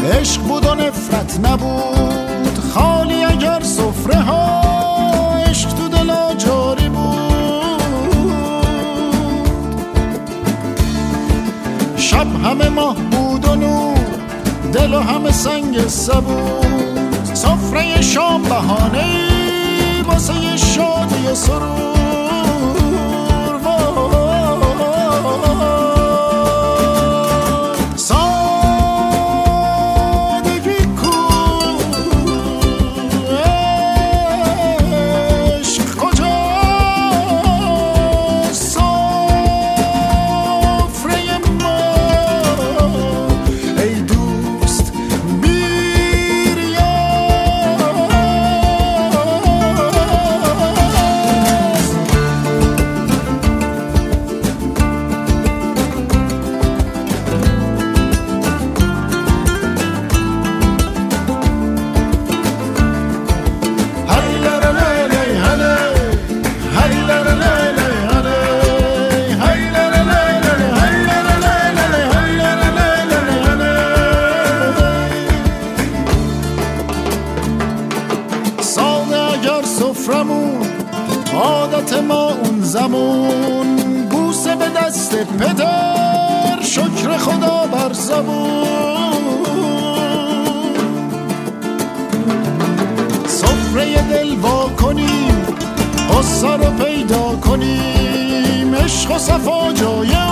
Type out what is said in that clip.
عشق بود و نفرت نبود خالی اگر سفره ها عشق تو دلا جاری بود. شب همه ماه بود و نور دل و همه سنگ سبود. سفره شام بهانه‌ای واسه شادی و سرور. عادت ما اون زمان بوسه به دست پدر شکر خدا بر زبون. سفره دل وا کنیم غصه رو پیدا کنیم عشق و صفا جای